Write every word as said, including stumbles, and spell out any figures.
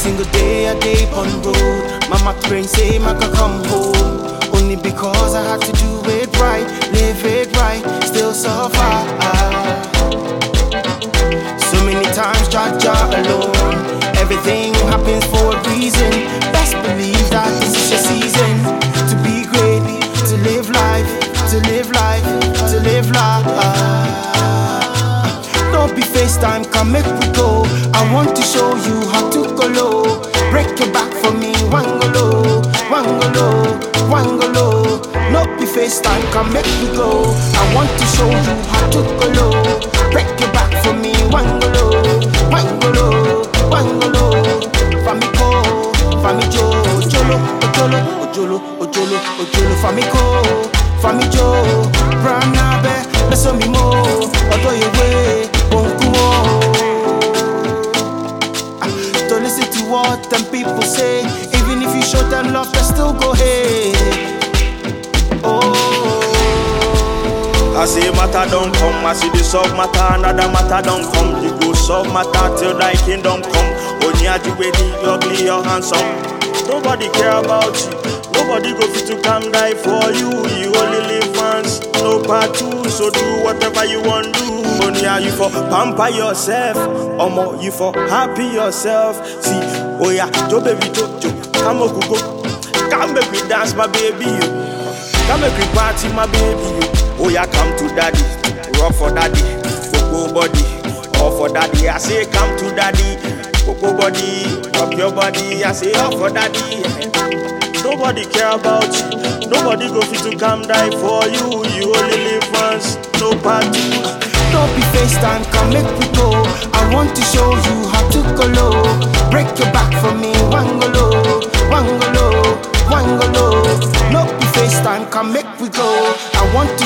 single day I day on road. Mama praying say I can come home. Only because I had to do it right, live it right, still survive. So many times Jaja alone. Everything happens for a reason. Best believe that this is your season. To be great, to live life, to live life, to live life. Don't be FaceTime, come make we go. I want to show you how to go low. Break your back for me, one go low, one go low, one go low. Don't be FaceTime, come make we go. I want to show you how to go low. Break your back for me, one go low, one go low, one go low. Famiko, Famijo, Ojolo, Ojolo, Ojolo, Ojolo, Ojolo, Famiko, Famijo, Branabe, Beso mi mo, Odo yewe, Bonkuo. Don't listen to what them people say. Even if you show them love, they still go hey. Oh. I say matter don't come, I see the solve matter, another matter don't come. You go solve matter till thy kingdom come. Only at the wedding, you ugly, your handsome. Nobody care about you, nobody go fit to come die for you. You only live once, no part two, so do whatever you want do. Only are you for pamper yourself, or more you for happy yourself. See, oh yeah, Joe baby, Joe, Joe, come on, go, come make me dance, my baby, you. Come make me party, my baby, you. Oh yeah, come to daddy, rock for daddy, cocoa body, all for daddy. I say come to daddy, cocoa body, rock your body. I say all for daddy. Nobody care about you, nobody go fit to come die for you. You only live once, no part two. Don't be FaceTime, come make we go. I want to show you how to go low. Break your back for me, one go low, one go low, one go low. Don't be FaceTime, come make we go. I want to